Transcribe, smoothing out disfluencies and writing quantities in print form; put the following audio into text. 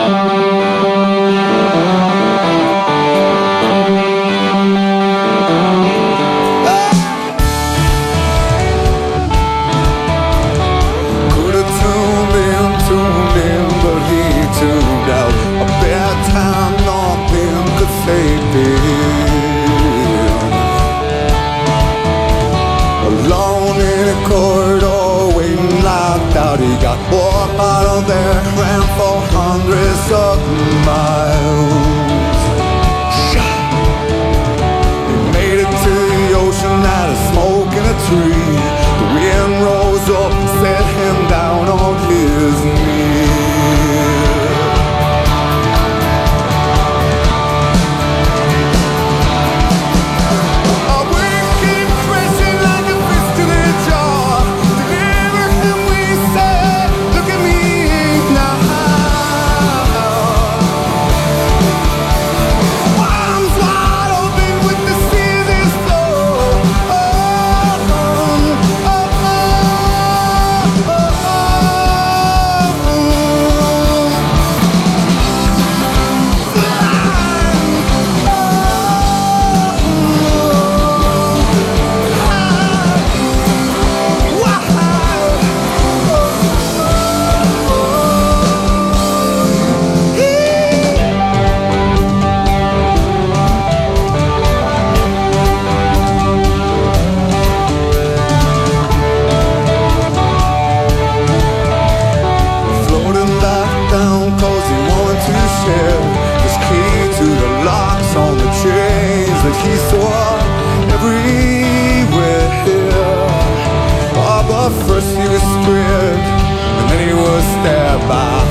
He got walked out of there, ran for hundreds of miles. He made it to the ocean out of smoke in a tree. The wind rose up and set him down on his knees. Our wings keep crashing like a fist in a jar. Deliver him, we said. Look at me now. Arms wide open with the seasons flow. Oh, oh, oh, oh, floating back down 'cause he wanted to share his key to the locks on the chains that he saw everywhere. Oh, but first he was stripped and then he was stabbed by